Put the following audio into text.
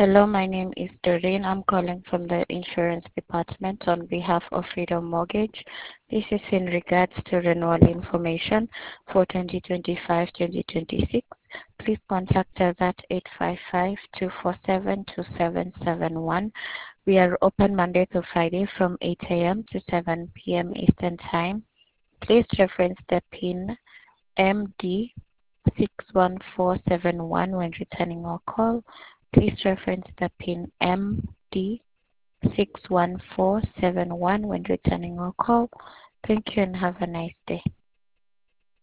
Hello, my name is Doreen. I'm calling from the insurance department on behalf of Freedom Mortgage. This is in regards to renewal information for 2025-2026. Please contact us at 855-247-2771. We are open Monday to Friday from 8 a.m. to 7 p.m. Eastern Time. Please reference the PIN MD61471 when returning our call. Please reference the PIN MD61471 when returning our call. Thank you and have a nice day.